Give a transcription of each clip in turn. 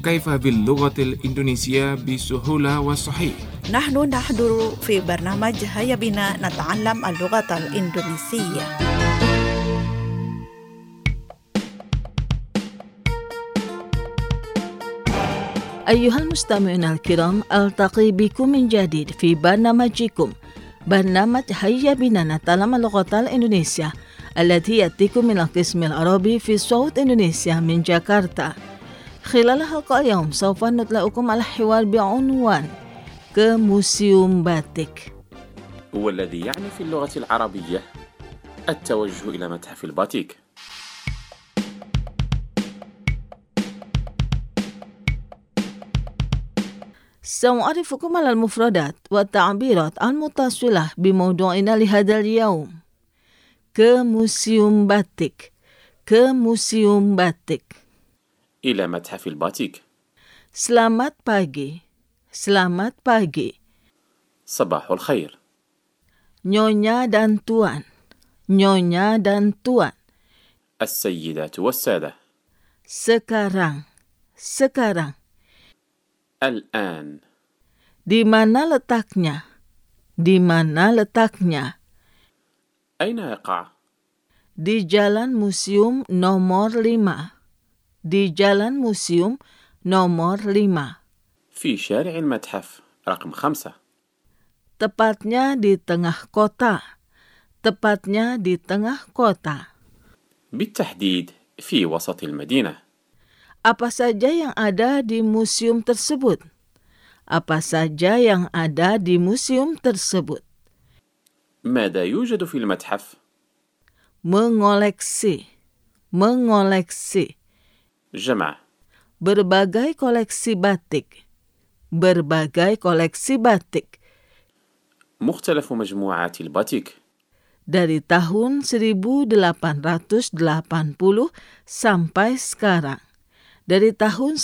كيف باللغة الإندونيسية بسهولة وصحيح. نحن نحضر في برنامج هيا بنا نتعلم اللغة الإندونيسية. أيها المستمعون الكرام، ألتقي بكم من جديد في برنامجكم برنامج هيا بنا نتعلم اللغة الإندونيسية التي يأتيكم من القسم العربي في صوت إندونيسيا من جاكرتا. خلال حلقة اليوم سوف نطلعكم على حوار بعنوان كموسيوم باتيك، والذي يعني في اللغة العربية التوجه إلى متحف الباتيك. سأعرفكم على المفردات والتعبيرات المتصلة بموضوعنا لهذا اليوم. كموسيوم باتيك، كموسيوم باتيك. إلى متحف الباتيك. Selamat pagi, selamat pagi. صباح الخير. Nyonya dan Tuan, Nyonya dan Tuan. السيدات والسادة. Sekarang, sekarang. الآن. Di mana letaknya? Di mana letaknya? أين يقع؟ Di Jalan Museum nomor 5. Di Jalan Museum nomor 5. في شارع المتحف رقم 5. Tepatnya di tengah kota. Tepatnya di tengah kota. بالتحديد في وسط المدينة. Apa saja yang ada di museum tersebut? Apa saja yang ada di museum tersebut? ماذا يوجد في المتحف؟ Mengoleksi, mengoleksi. جمع. Berbagai koleksi batik. Berbagai koleksi batik. مختلف مجموعات الباتيك. Dari tahun 1880 sampai sekarang. Dari tahun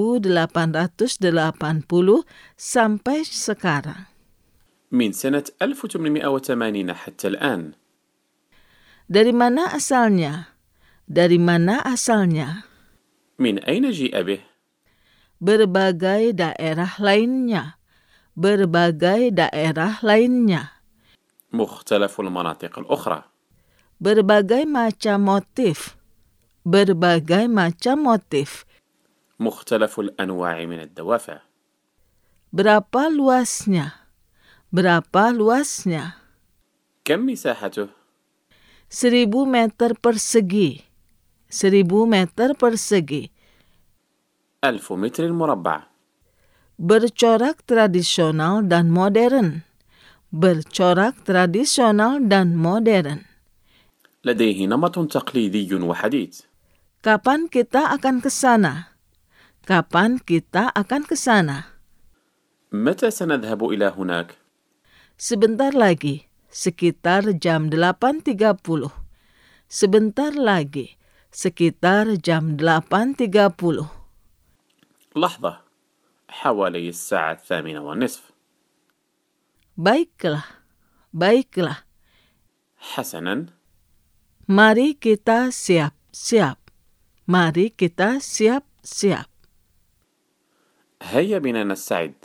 1880 sampai sekarang. من سنة 1880 حتى الآن. Dari mana asalnya? Dari mana asalnya? من أين جيء به؟ Berbagai daerah lainnya. Berbagai daerah lainnya. مختلف المناطق الأخرى. Berbagai macam motif. Berbagai macam motif. مختلف الأنواع من الدوافع. Berapa luasnya? Berapa luasnya? كم مساحته؟ 1000 meter persegi. 1000 meter persegi. 1000 متر مربع. Bercorak tradisional dan modern. Bercorak tradisional dan modern. لديه نمط تقليدي وحديث. Kapan kita akan ke sana? Kapan kita akan ke sana? متى سنذهب إلى هناك؟ Sebentar lagi, sekitar jam 8.30. Sebentar lagi, sekitar jam 8.30. لحظة، حوالي الساعة 8:30. Baiklah, baiklah. حسناً. Mari kita siap-siap. Mari kita siap-siap. هيا بنا نستعد.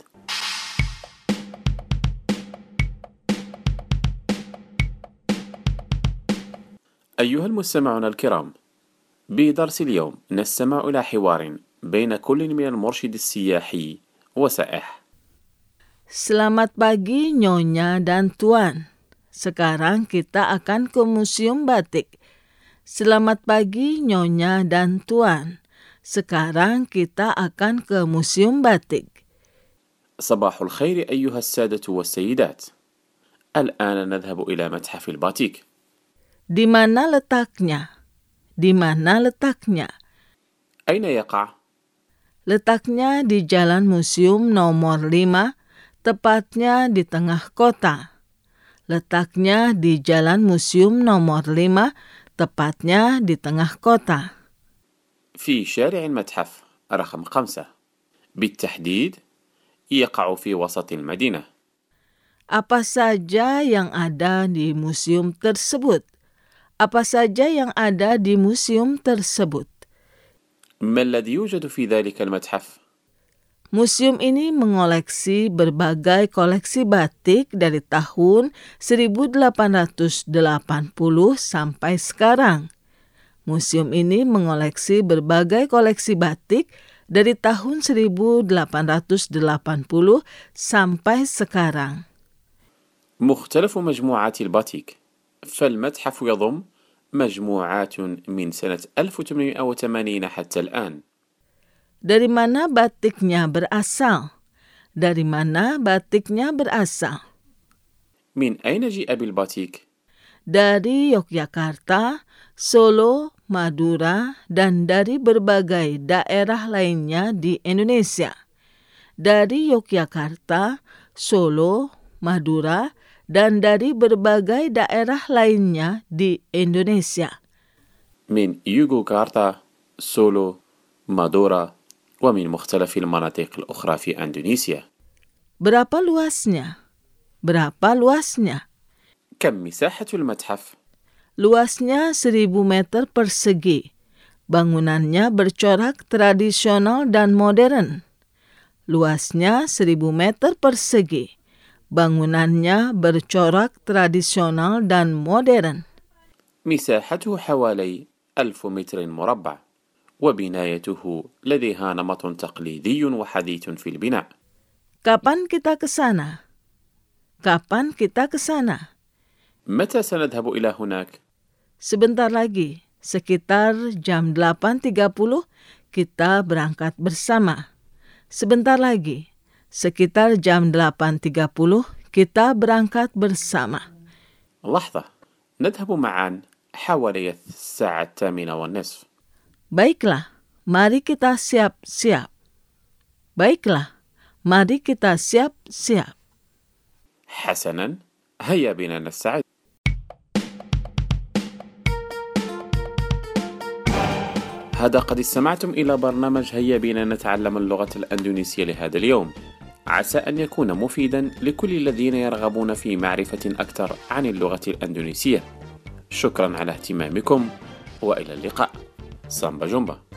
أيها المستمعون الكرام، بدرس اليوم نستمع إلى حوار بين كل من المرشد السياحي وسائح. Selamat pagi Nyonya dan Tuan. Sekarang kita akan ke Museum Batik. Selamat pagi Nyonya dan Tuan. Sekarang kita akan ke Museum Batik. صباح الخير أيها السادة والسيدات. الآن نذهب إلى متحف الباتيك. Di mana letaknya? Di mana letaknya? أين يقع؟ Letaknya di Jalan Museum nomor 5, tepatnya di tengah kota. Letaknya di Jalan Museum nomor 5, tepatnya di tengah kota. في شارع المتحف رقم 5. بالتحديد يقع في وسط المدينة. Apa saja yang ada di museum tersebut? Apa saja yang ada di museum tersebut? ما الذي يوجد في ذلك المتحف؟ Museum ini mengoleksi berbagai koleksi batik dari tahun 1880 sampai sekarang. Museum ini mengoleksi berbagai koleksi batik dari tahun 1880 sampai sekarang. مختلف مجموعات الباتيك، فالمتحف يضم مجموعات من سنة 1880 حتى الآن. Dari mana batiknya berasal? Dari mana batiknya berasal? من أين جاء بالباتيك؟ Dari Yogyakarta, Solo, Madura, dan dari berbagai daerah lainnya di Indonesia. Dari Yogyakarta, Solo, Madura, dan dari berbagai daerah lainnya di Indonesia. من يوغوكارتا، سولو، مادورا، ومن مختلف المناطق الأخرى في إندونيسيا. Berapa luasnya? Berapa luasnya? كم مساحة المتحف؟ Luasnya 1000 meter persegi. Bangunannya bercorak tradisional dan modern. Luasnya 1000 meter persegi. Bangunannya bercorak tradisional dan modern. مساحته حوالي 1000 متر مربع، وبنايته لديها نمط تقليدي وحديث في البناء. Kapan kita ke sana? Kapan kita ke sana? متى سنذهب إلى هناك؟ Sebentar lagi, sekitar jam 8.30 kita berangkat bersama. Sebentar lagi, sekitar jam 8.30 kita berangkat bersama. لحظة، نذهب معا حوالي الساعة 8:30. Baiklah, mari kita siap-siap. Baiklah, mari kita siap-siap. حسنا، هيا بنا نستعد. هذا قد استمعتم إلى برنامج هيا بنا نتعلم اللغة الأندونيسية لهذا اليوم. عسى أن يكون مفيدا لكل الذين يرغبون في معرفة أكثر عن اللغة الأندونيسية. شكرا على اهتمامكم وإلى اللقاء. سامبا جومبا.